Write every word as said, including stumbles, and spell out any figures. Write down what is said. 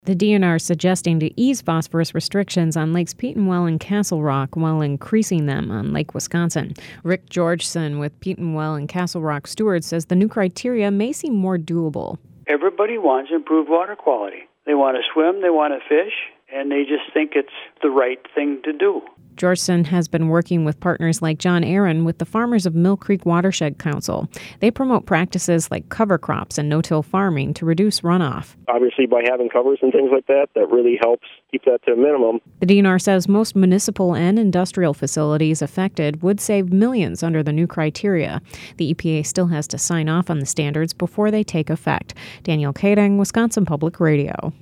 The D N R is suggesting to ease phosphorus restrictions on Lakes Petenwell and Castle Rock while increasing them on Lake Wisconsin. Rick Georgeson with Petenwell and Castle Rock Stewards says the new criteria may seem more doable. Everybody wants improved water quality. They want to swim, they want to fish, and they just think it's the right thing to do. Georgeson has been working with partners like John Aaron with the Farmers of Mill Creek Watershed Council. They promote practices like cover crops and no-till farming to reduce runoff. Obviously, by having covers and things like that, that really helps keep that to a minimum. The D N R says most municipal and industrial facilities affected would save millions under the new criteria. The E P A still has to sign off on the standards before they take effect. Danielle Kading, Wisconsin Public Radio.